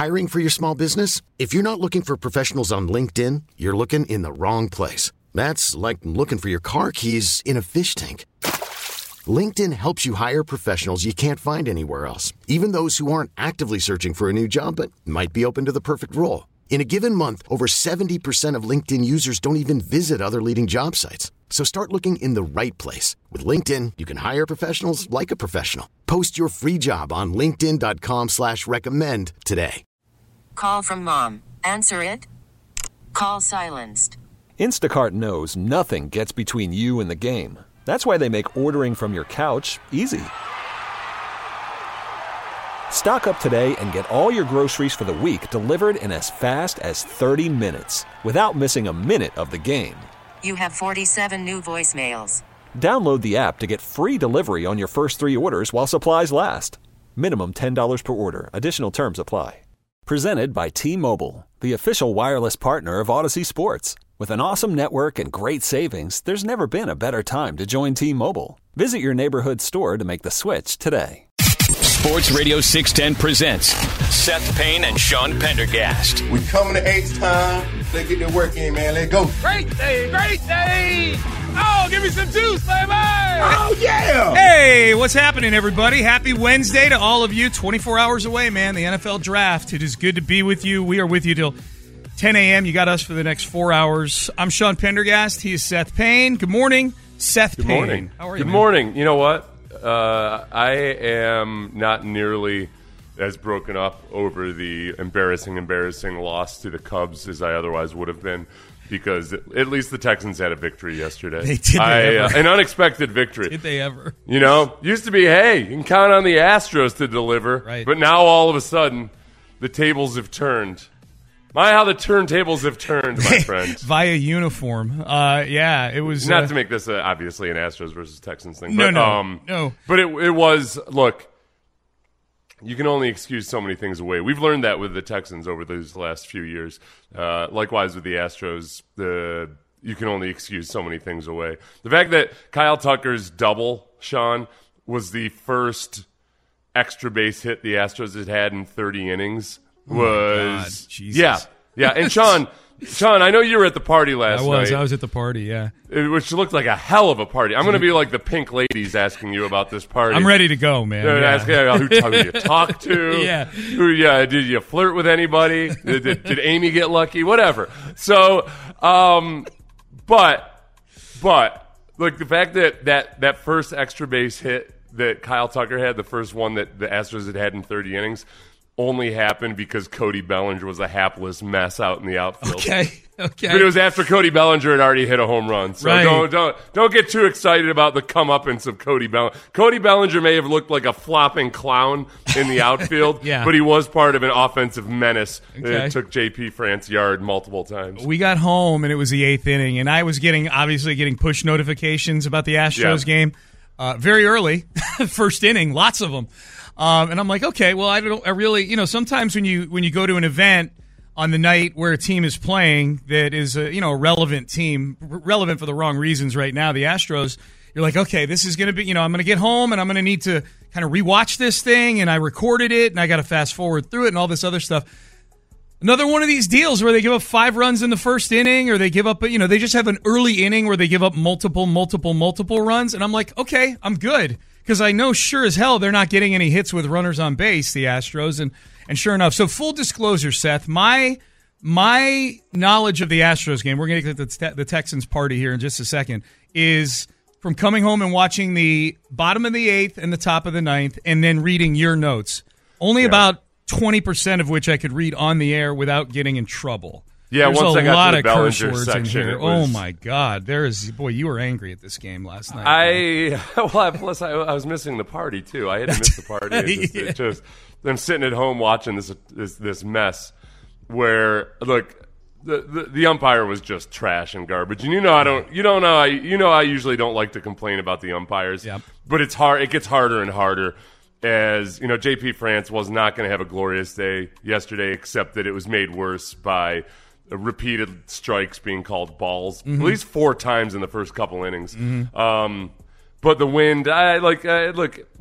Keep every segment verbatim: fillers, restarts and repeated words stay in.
Hiring for your small business? If you're not looking for professionals on LinkedIn, you're looking in the wrong place. That's like looking for your car keys in a fish tank. LinkedIn helps you hire professionals you can't find anywhere else, even those who aren't actively searching for a new job but might be open to the perfect role. In a given month, over seventy percent of LinkedIn users don't even visit other leading job sites. So start looking in the right place. With LinkedIn, you can hire professionals like a professional. Post your free job on linkedin.com slash recommend today. Call from mom. Answer it. Call silenced. Instacart knows nothing gets between you and the game. That's why they make ordering from your couch easy. Stock up today and get all your groceries for the week delivered in as fast as thirty minutes without missing a minute of the game. You have forty-seven new voicemails. Download the app to get free delivery on your first three orders while supplies last. Minimum ten dollars per order. Additional terms apply. Presented by T-Mobile, the official wireless partner of Odyssey Sports. With an awesome network and great savings, there's never been a better time to join T-Mobile. Visit your neighborhood store to make the switch today. Sports Radio six ten presents Seth Payne and Sean Pendergast. We coming to H-Time. Let's get the work in, man. Let's go. Great day, great day. Oh, give me some juice, baby. Oh, yeah. Hey, what's happening, everybody? Happy Wednesday to all of you. twenty-four hours away, man. The N F L Draft. It is good to be with you. We are with you till ten a.m. You got us for the next four hours. I'm Sean Pendergast. He is Seth Payne. Good morning, Seth Good Payne. morning. How are you, Good man? morning. You know what? Uh, I am not nearly as broken up over the embarrassing, embarrassing loss to the Cubs as I otherwise would have been, because at least the Texans had a victory yesterday. They did. They I, ever. Uh, an unexpected victory. Did they ever? You know, used to be, hey, you can count on the Astros to deliver, Right. But now all of a sudden, the tables have turned. My, how the turntables have turned, my friend. Via uniform. Uh, yeah, it was. Not uh, to make this uh, obviously an Astros versus Texans thing. No, but, no, um, no. But it, it was, look, you can only excuse so many things away. We've learned that with the Texans over these last few years. Uh, likewise with the Astros, the you can only excuse so many things away. The fact that Kyle Tucker's double, Sean, was the first extra base hit the Astros had had in thirty innings Oh was Jesus. yeah, yeah. And Sean, Sean, I know you were at the party last I was. night. I was at the party, yeah. Which looked like a hell of a party. I'm going to be like the pink ladies asking you about this party. I'm ready to go, man. They're Yeah. asking uh, who, who you talk to. Yeah. Who? Yeah. Did you flirt with anybody? did, did, did Amy get lucky? Whatever. So, um, but, but, like the fact that, that that first extra base hit that Kyle Tucker had, the first one that the Astros had had in thirty innings, only happened because Cody Bellinger was a hapless mess out in the outfield. Okay, okay. But it was after Cody Bellinger had already hit a home run. So Right. don't don't don't get too excited about the comeuppance of Cody Bellinger. Cody Bellinger may have looked like a flopping clown in the outfield, Yeah. but he was part of an offensive menace Okay. that took J P France yard multiple times. We got home, and it was the eighth inning, and I was getting, obviously, getting push notifications about the Astros Yeah. game uh, very early, first inning, lots of them. Um, and I'm like, okay, well, I don't, I really, you know, sometimes when you when you go to an event on the night where a team is playing that is a, you know, a relevant team, r- relevant for the wrong reasons right now, the Astros, you're like, okay, this is going to be, you know, I'm going to get home and I'm going to need to kind of rewatch this thing, and I recorded it, and I got to fast forward through it and all this other stuff. Another one of these deals where they give up five runs in the first inning, or they give up, you know, they just have an early inning where they give up multiple, multiple, multiple runs. And I'm like, okay, I'm good. Because I know sure as hell they're not getting any hits with runners on base, the Astros. And, and sure enough, so full disclosure, Seth, my my knowledge of the Astros game, we're going to get to the, te- the Texans party here in just a second, is from coming home and watching the bottom of the eighth and the top of the ninth, and then reading your notes. Only Yeah. about twenty percent of which I could read on the air without getting in trouble. Yeah, There's once a I got lot to the of curse Bellinger words in section, here. it was- Oh my God, there is boy. You were angry at this game last night. I well, I- plus I, I was missing the party too. I had to miss the party. It just, it just I'm sitting at home watching this this, this mess where look. The, the the umpire was just trash and garbage, and you know I don't you don't know I you know I usually don't like to complain about the umpires, Yep. but it's hard. It gets harder and harder as you know. J P France was not going to have a glorious day yesterday, except that it was made worse by repeated strikes being called balls, Mm-hmm. at least four times in the first couple innings. Um, but the wind, I like I, look look.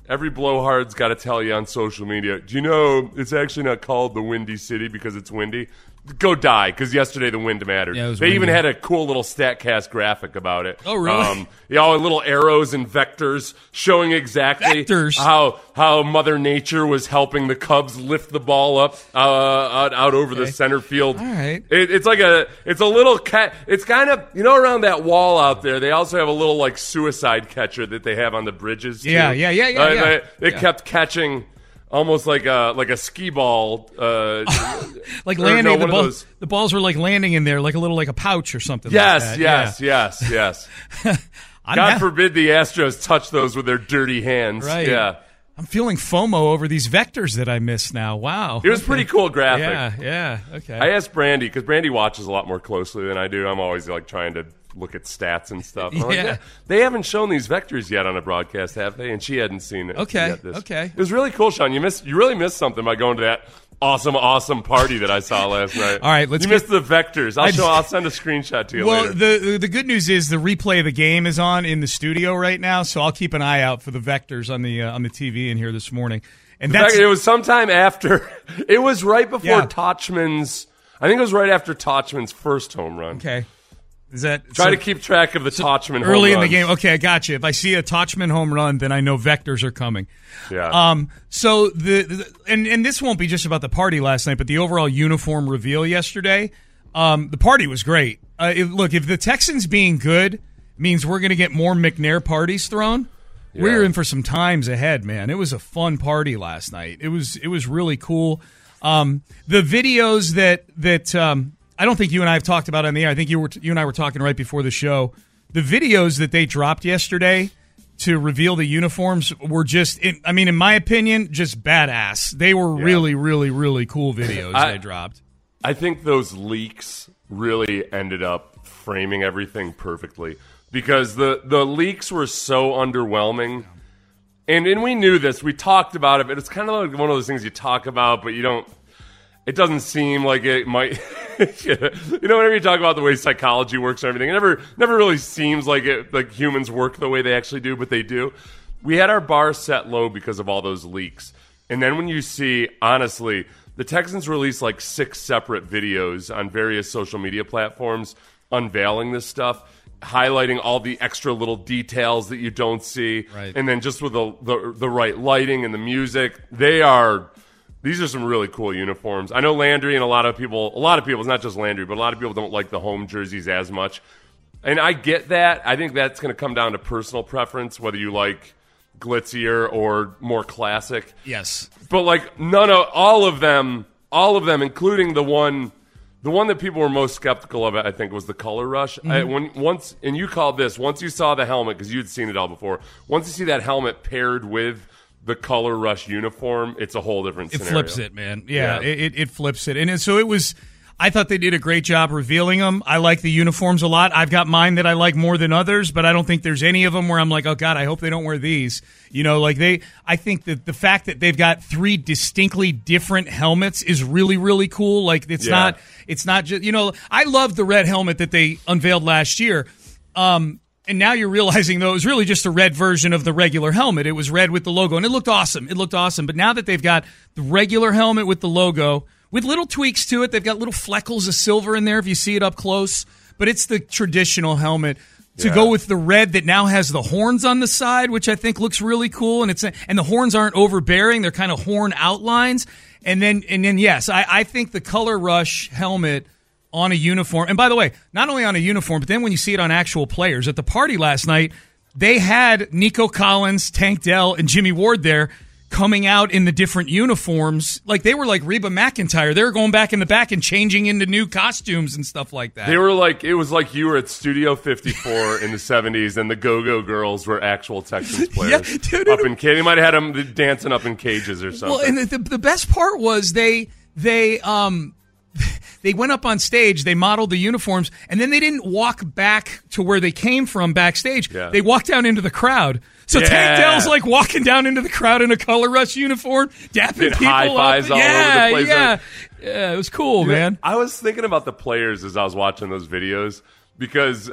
every blowhard's got to tell you on social media, do you know it's actually not called the Windy City because it's windy? Go die, because yesterday the wind mattered. Yeah, it was they windy. even had a cool little StatCast graphic about it. Oh, really? Um, yeah, all little arrows and vectors showing exactly Vectors? how how Mother Nature was helping the Cubs lift the ball up uh, out, out over the Okay. center field. All right. It, it's like a it's a little cat. It's kind of, you know, around that wall out there. They also have a little like suicide catcher that they have on the bridges. Too. Yeah, yeah, yeah, yeah, Uh, yeah. They, they Yeah. kept catching. Almost like a like a ski ball, uh, Like or landing no, the one of ball, those- the balls were like landing in there, like a little like a pouch or something. Yes, like that. yes, yes, yes. I'm God not- forbid the Astros touch those with their dirty hands. Right. Yeah, I'm feeling FOMO over these vectors that I missed now. Wow. it was pretty cool graphic. Yeah, yeah. Okay. I asked Brandy because Brandy watches a lot more closely than I do. I'm always like trying to look at stats and stuff. And I'm like, Yeah. "Yeah, they haven't shown these vectors yet on a broadcast, have they?" And she hadn't seen it. Okay, Yet this. okay. It was really cool, Sean. You missed. You really missed something by going to that awesome, awesome party that I saw last night. All right, let's You get- missed the vectors. I'll I- show. I'll send a screenshot to you Well, later. the, the the good news is the replay of the game is on in the studio right now, so I'll keep an eye out for the vectors on the uh, on the T V in here this morning. And In that's fact, it was sometime after. It was right before Yeah. Tauchman's. I think it was right after Tauchman's first home run. okay. Is that Try so to keep track of the Tauchman home early in the runs. game? Okay, I got you. If I see a Tauchman home run, then I know vectors are coming. Yeah. Um. So the, the and and this won't be just about the party last night, but the overall uniform reveal yesterday. Um. The party was great. Uh, if, look, if the Texans being good means we're going to get more McNair parties thrown, we're in for some times ahead, man. It was a fun party last night. It was it was really cool. Um. The videos that that um. I don't think you and I have talked about on the air. I think you were you and I were talking right before the show. The videos that they dropped yesterday to reveal the uniforms were just, in, I mean, in my opinion, just badass. They were really, really, really cool videos I- they dropped. I think those leaks really ended up framing everything perfectly because the, the leaks were so underwhelming. And and we knew this. We talked about it, but it's kind of like one of those things you talk about, but you don't. It doesn't seem like it might. You know, whenever you talk about the way psychology works and everything, it never never really seems like it like humans work the way they actually do, but they do. We had our bar set low because of all those leaks. And then when you see, honestly, the Texans released like six separate videos on various social media platforms unveiling this stuff, highlighting all the extra little details that you don't see. Right. And then just with the, the the right lighting and the music, they are these are some really cool uniforms. I know Landry and a lot of people, a lot of people, it's not just Landry, but a lot of people don't like the home jerseys as much. And I get that. I think that's going to come down to personal preference, whether you like glitzier or more classic. Yes. But like none of all of them, all of them, including the one, the one that people were most skeptical of, I think, was the color rush. I, when once, and you called this once you saw the helmet because you'd seen it all before. Once you see that helmet paired with the color rush uniform, it's a whole different It scenario. flips it, man. Yeah, Yeah. It, it, it flips it. And it- so it was, I thought they did a great job revealing them. I like the uniforms a lot. I've got mine that I like more than others, but I don't think there's any of them where I'm like, oh, God, I hope they don't wear these. You know, like they, I think that the fact that they've got three distinctly different helmets is really, really cool. Like it's Yeah. not, it's not just, you know, I love the red helmet that they unveiled last year. Um, And now you're realizing, though, it was really just a red version of the regular helmet. It was red with the logo, and it looked awesome. It looked awesome. But now that they've got the regular helmet with the logo, with little tweaks to it, they've got little fleckles of silver in there if you see it up close. But it's the traditional helmet. To Yeah. go with the red that now has the horns on the side, which I think looks really cool, and it's and the horns aren't overbearing; they're kind of horn outlines. And then, and then, yes, I, I think the Color Rush helmet on a uniform. And by the way, not only on a uniform, but then when you see it on actual players. At the party last night, they had Nico Collins, Tank Dell, and Jimmy Ward there coming out in the different uniforms. Like they were like Reba McEntire. They were going back in the back and changing into new costumes and stuff like that. They were like, it was like you were at Studio fifty-four in the seventies, and the Go-Go Girls were actual Texans players. Yeah, dude, up it- in ca- they might have had them dancing up in cages or something. Well, and the, the, the best part was they they um they went up on stage, they modeled the uniforms, and then they didn't walk back to where they came from backstage. Yeah. They walked down into the crowd. So Yeah. Tank Dell's like walking down into the crowd in a Color Rush uniform, dapping Did people high fives up. all over yeah, the place. yeah, yeah. It was cool, You know, man. I was thinking about the players as I was watching those videos because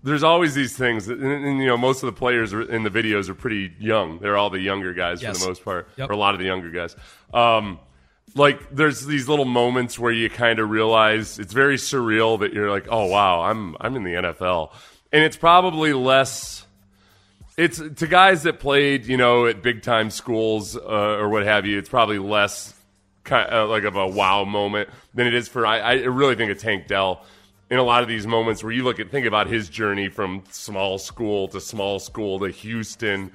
there's always these things, that, and, and you know, most of the players are, in the videos are pretty young. They're all the younger guys yes. for the most part, yep. or a lot of the younger guys. Um, like there's these little moments where you kind of realize it's very surreal that you're like, oh wow, I'm I'm in the N F L, and it's probably less. It's to guys that played, you know, at big time schools uh, or what have you. It's probably less kind of like of a wow moment than it is for. I, I really think it's Tank Dell in a lot of these moments where you look at think about his journey from small school to small school to Houston,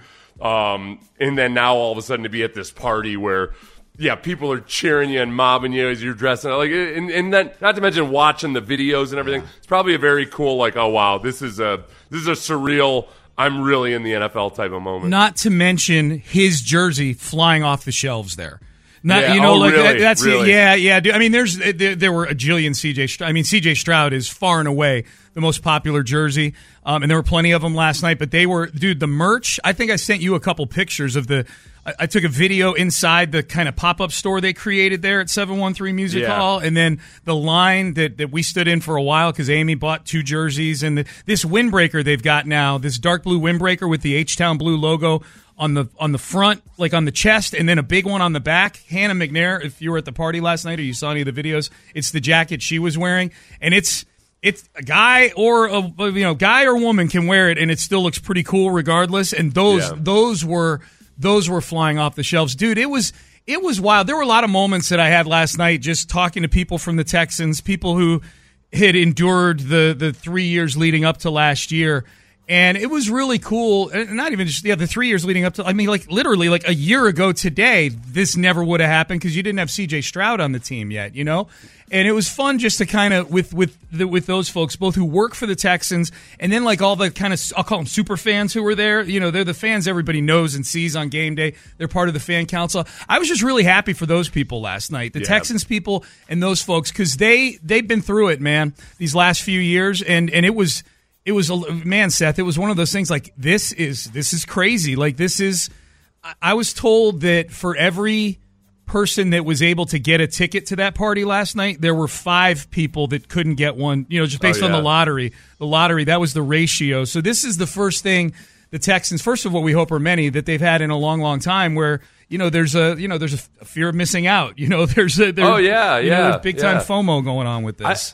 um, and then now all of a sudden to be at this party where. Yeah, people are cheering you and mobbing you as you're dressing. Like, and, and then not to mention watching the videos and everything. Yeah. It's probably a very cool, like, oh wow, this is a this is a surreal. I'm really in the N F L type of moment. Not to mention his jersey flying off the shelves there. Not, yeah. you know, oh, like really? that, that's really? it. Yeah, yeah. Dude. I mean, there's there, there were a jillion C J. Stroud. I mean, C J Stroud is far and away the most popular jersey, um, and there were plenty of them last night. But they were, dude, the merch. I think I sent you a couple pictures of the. I, I took a video inside the kind of pop up store they created there at seven one three Music yeah. Hall, and then the line that, that we stood in for a while because Amy bought two jerseys, and the, this windbreaker they've got now, this dark blue windbreaker with the H-Town Blue logo. On the on the front, like on the chest, and then a big one on the back. Hannah McNair, if you were at the party last night or you saw any of the videos, it's the jacket she was wearing, and it's it's a guy or a you know guy or woman can wear it, and it still looks pretty cool regardless. And those yeah. those were those were flying off the shelves, dude. It was it was wild. There were a lot of moments that I had last night just talking to people from the Texans, people who had endured the the three years leading up to last year. And it was really cool. Not even just, yeah, the three years leading up to, I mean, like literally like a year ago today, this never would have happened because you didn't have C J Stroud on the team yet, you know? And it was fun just to kind of, with with the, with those folks, both who work for the Texans and then like all the kind of, I'll call them super fans who were there. You know, they're the fans everybody knows and sees on game day. They're part of the fan council. I was just really happy for those people last night, the yeah. Texans people and those folks, because they, they've been through it, man, these last few years. And, and it was, It was, a man, Seth, it was one of those things like, this is this is crazy. Like, this is, I was told that for every person that was able to get a ticket to that party last night, there were five people that couldn't get one, you know, just based oh, yeah. on the lottery. The lottery, that was the ratio. So this is the first thing the Texans, first of all, we hope are many, that they've had in a long, long time where, you know, there's a, you know, there's a fear of missing out. You know, there's a, there's, oh, yeah, you yeah. know, there's big time yeah. FOMO going on with this.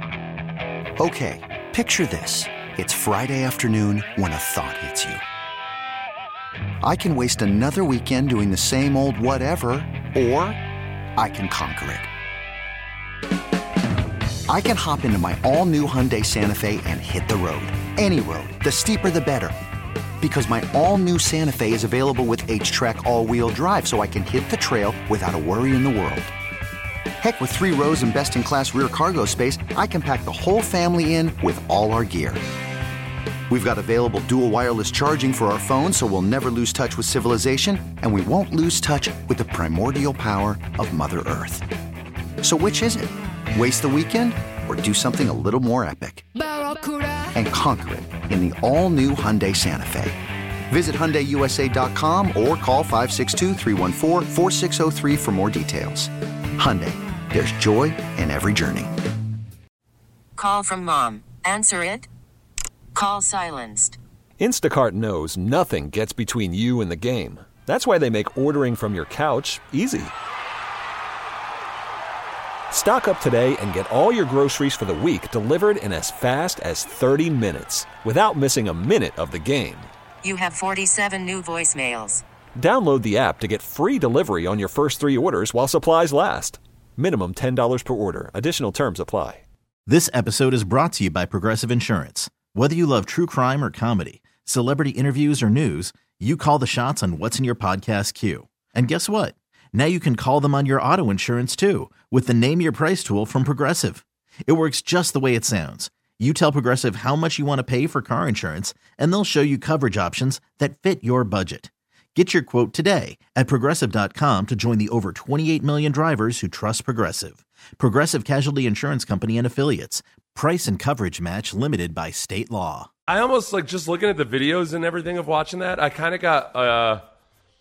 I... Okay, picture this. It's Friday afternoon when a thought hits you. I can waste another weekend doing the same old whatever, or I can conquer it. I can hop into my all-new Hyundai Santa Fe and hit the road. Any road. The steeper, the better. Because my all-new Santa Fe is available with H-Track all-wheel drive, so I can hit the trail without a worry in the world. Heck, with three rows and best-in-class rear cargo space, I can pack the whole family in with all our gear. We've got available dual wireless charging for our phones, so we'll never lose touch with civilization, and we won't lose touch with the primordial power of Mother Earth. So which is it? Waste the weekend or do something a little more epic? And conquer it in the all-new Hyundai Santa Fe. Visit Hyundai U S A dot com or call five six two, three one four, four six zero three for more details. Hyundai, there's joy in every journey. Call from mom. Answer it. Call silenced. Instacart knows nothing gets between you and the game. That's why they make ordering from your couch easy. Stock up today and get all your groceries for the week delivered in as fast as thirty minutes without missing a minute of the game. You have forty-seven new voicemails. Download the app to get free delivery on your first three orders while supplies last. Minimum ten dollars per order. Additional terms apply. This episode is brought to you by Progressive Insurance. Whether you love true crime or comedy, celebrity interviews or news, you call the shots on what's in your podcast queue. And guess what? Now you can call them on your auto insurance too with the Name Your Price tool from Progressive. It works just the way it sounds. You tell Progressive how much you want to pay for car insurance, and they'll show you coverage options that fit your budget. Get your quote today at Progressive dot com to join the over twenty-eight million drivers who trust Progressive. Progressive Casualty Insurance Company and Affiliates. Price and coverage match limited by state law. I almost like just looking at the videos and everything of watching that. I kind of got, uh,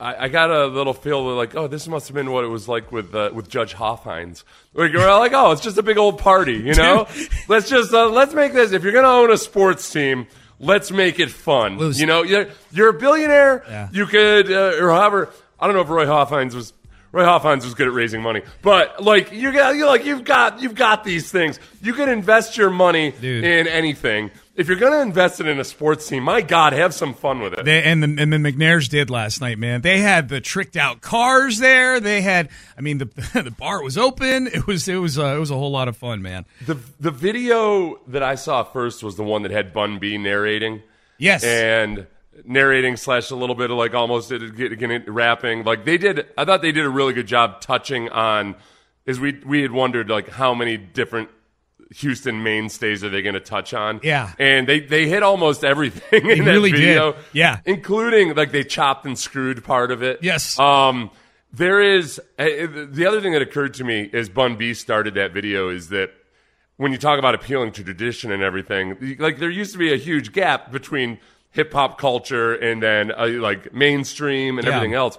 I, I got a little feel of like, oh, this must have been what it was like with uh, with Judge Hoffheinz. Like, we're like, oh, it's just a big old party, you know? let's just uh, let's make this. If you're gonna own a sports team, let's make it fun. Lose. You know, you're, you're a billionaire. Yeah. You could, uh, or however. I don't know if Roy Hoffheinz was. Roy Hoffheinz was good at raising money, but like you got, you like you've got you've got these things. You can invest your money Dude. in anything. If you're going to invest it in a sports team, my God, have some fun with it. They, and the and the McNairs did last night, man. They had the tricked out cars there. They had, I mean, the the bar was open. It was it was uh, it was a whole lot of fun, man. The the video that I saw first was the one that had Bun B narrating. Yes, and. narrating slash a little bit of like almost getting rapping. Like they did, I thought they did a really good job touching on, as we we had wondered like how many different Houston mainstays are they going to touch on? Yeah, and they they hit almost everything they in that really video. Did. Yeah, including like they chopped and screwed part of it. Yes. Um, there is uh, the other thing that occurred to me as Bun B started that video is that when you talk about appealing to tradition and everything, like there used to be a huge gap between hip-hop culture and then uh, like mainstream and yeah. everything else.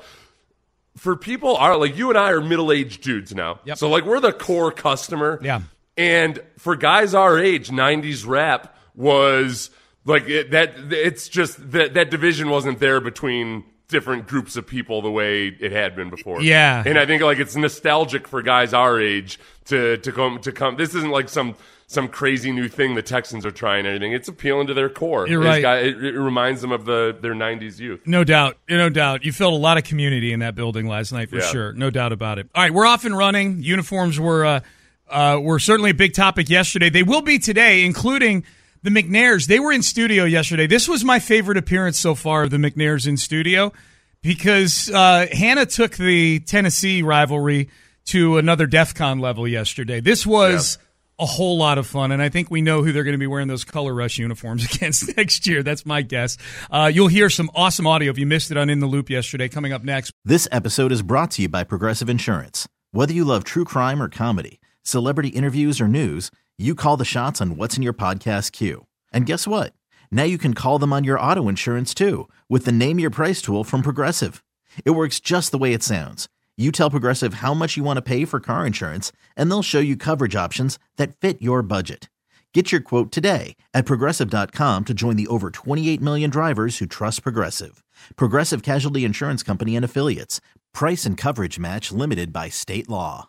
For people are like you and I are middle-aged dudes now. Yep. So like we're the core customer. Yeah. And for guys our age, nineties rap was like it, that it's just that that division wasn't there between different groups of people the way it had been before. Yeah. And I think like it's nostalgic for guys our age to to come to come this isn't like some some crazy new thing the Texans are trying or anything. It's appealing to their core. You're right. Got, it, it reminds them of the their nineties youth. No doubt. No doubt. You felt a lot of community in that building last night for Yeah. sure. No doubt about it. All right, we're off and running. Uniforms were uh, uh, were certainly a big topic yesterday. They will be today, including the McNairs. They were in studio yesterday. This was my favorite appearance so far of the McNairs in studio because uh, Hannah took the Tennessee rivalry to another DEF CON level yesterday. This was yeah. a whole lot of fun, and I think we know who they're going to be wearing those Color Rush uniforms against next year. That's my guess. Uh, you'll hear some awesome audio if you missed it on In the Loop yesterday, coming up next. This episode is brought to you by Progressive Insurance. Whether you love true crime or comedy, celebrity interviews or news, you call the shots on what's in your podcast queue. And guess what? Now you can call them on your auto insurance too with the Name Your Price tool from Progressive. It works just the way it sounds. You tell Progressive how much you want to pay for car insurance, and they'll show you coverage options that fit your budget. Get your quote today at Progressive dot com to join the over twenty-eight million drivers who trust Progressive. Progressive Casualty Insurance Company and Affiliates. Price and coverage match limited by state law.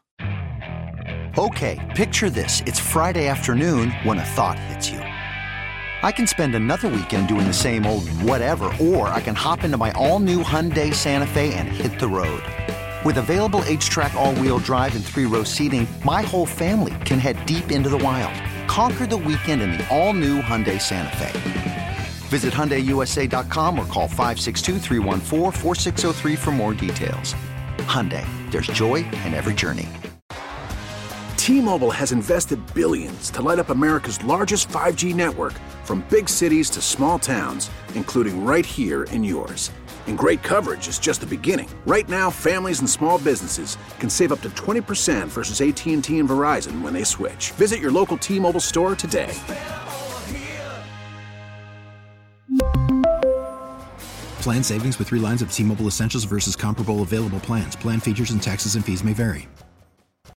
Okay, picture this. It's Friday afternoon when a thought hits you. I can spend another weekend doing the same old whatever, or I can hop into my all-new Hyundai Santa Fe and hit the road. With available H-Track all-wheel drive and three-row seating, my whole family can head deep into the wild. Conquer the weekend in the all-new Hyundai Santa Fe. Visit Hyundai U S A dot com or call five six two, three one four, four six zero three for more details. Hyundai, there's joy in every journey. T-Mobile has invested billions to light up America's largest five G network, from big cities to small towns, including right here in yours. And great coverage is just the beginning. Right now, families and small businesses can save up to twenty percent versus A T and T and Verizon when they switch. Visit your local T-Mobile store today. Plan savings with three lines of T-Mobile Essentials versus comparable available plans. Plan features and taxes and fees may vary.